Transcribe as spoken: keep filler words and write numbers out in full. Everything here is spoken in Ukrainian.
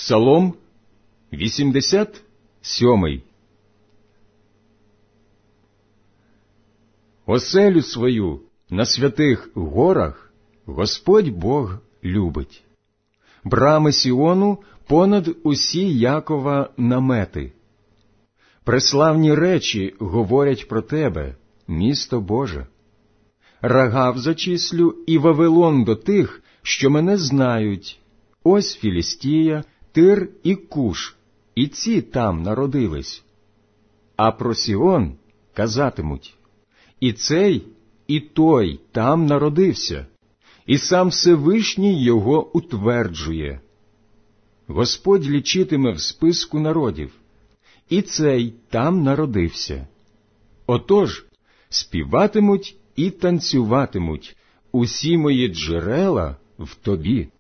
Псалом вісімдесят сьомий. Оселю свою на святих горах Господь Бог любить. Брами Сіону понад усі Якова намети. Преславні речі говорять про тебе, місто Боже. Рагав зачислю і Вавилон до тих, що мене знають. Ось Філістія, Тир і Куш, і ці там народились. А про Сіон казатимуть: і цей, і той там народився, і сам Всевишній його утверджує. Господь лічитиме в списку народів, і цей там народився. Отож, співатимуть і танцюватимуть усі мої джерела в тобі.